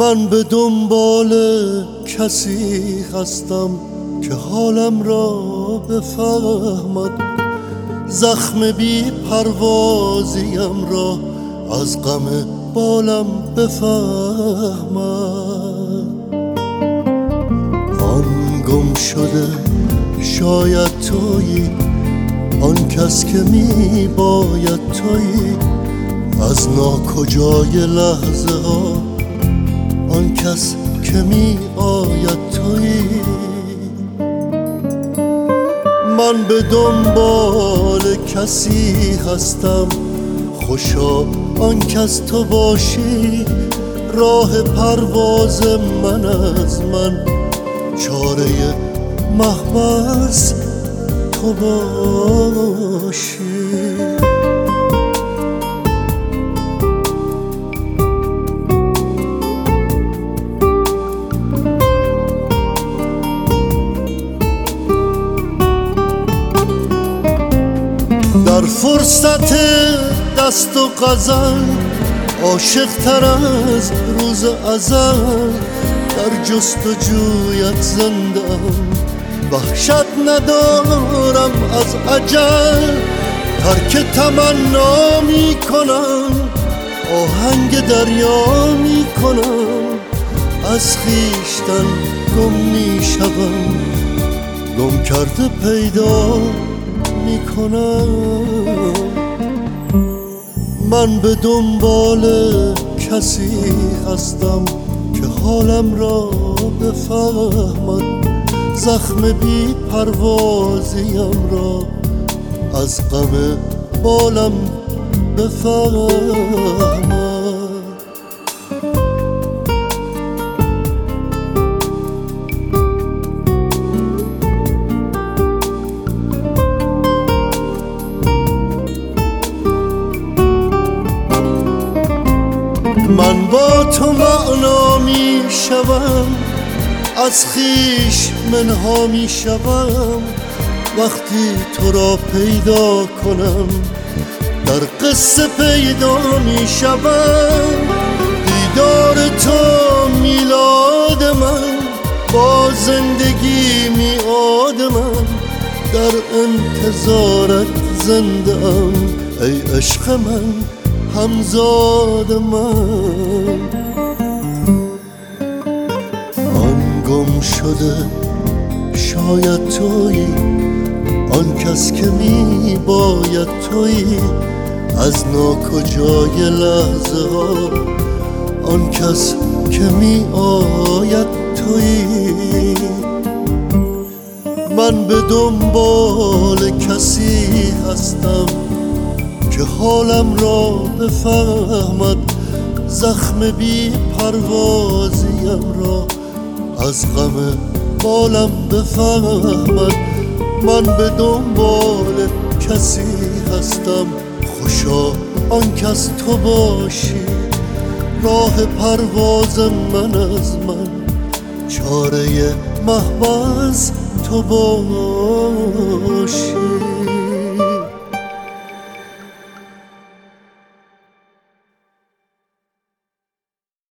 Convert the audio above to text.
من به دنبال کسی هستم که حالم را بفهمد، زخم بی پروازیم را از غم بالم بفهمد. آن گم شده شاید تویی، آن کس که می باید تویی، از ناکجای لحظه ها آن کس که می آید تویی. من به دنبال کسی هستم، خوشا آن کس تو باشی، راه پرواز من از من، چاره محبس تو باشی. در فرصت دست و غزل عاشق تر از روز ازل، در جستجویت زندم، وحشت ندارم از اجل. ترک تمنا می کنم، آهنگ دریا می کنم، از خویشتن گم می شوم، گم کرده پیدا می کنم. من به دنبال کسی هستم که حالم را بفهمد، زخم بی پروازیم را از غم بالم بفهمد. من با تو معنا می شوم، از خویش منها می شوم، وقتی تو را پیدا کنم، در قصه پیدا می شوم. دیدار تو میلاد من، با زندگی میعاد من، در انتظارت زنده ام ای عشق من، همزاد من. آن گم شده شاید تویی، آن کس که می باید تویی، از ناکجای لحظه ها آن کس که می آید تویی. من به دنبال کسی هستم که حالم را بفهمد، زخم بی پروازیم را از غم بالم بفهمد. من به دنبال کسی هستم، خوشا آن کس تو باشی، راه پرواز من از من، چاره محبس تو باشی.